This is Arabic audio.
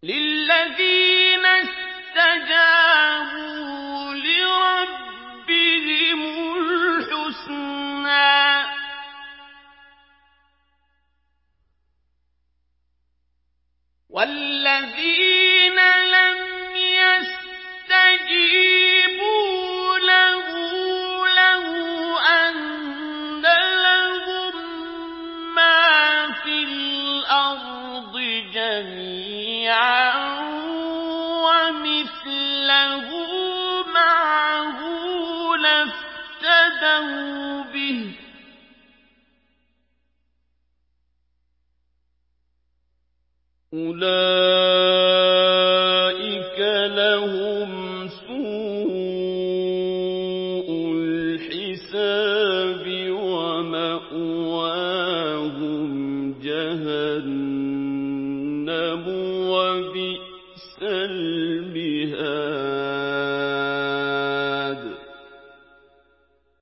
لِلَّذِينَ اسْتَجَابُوا لِرَبِّهِمُ الْحُسْنَىٰ ۚ وَالَّذِينَ لَمْ يَسْتَجِيبُوا لَهُ لَوْ أَنَّ لَهُم مَّا فِي الْأَرْضِ جَمِيعًا وَمِثْلَهُ مَعَهُ لَافْتَدَوْا بِهِ ۚ أُولَٰئِكَ لَهُمْ سُوءُ الْحِسَابِ وَمَأْوَاهُمْ جَهَنَّمُ ۖ وَبِئْسَ الْمِهَادُ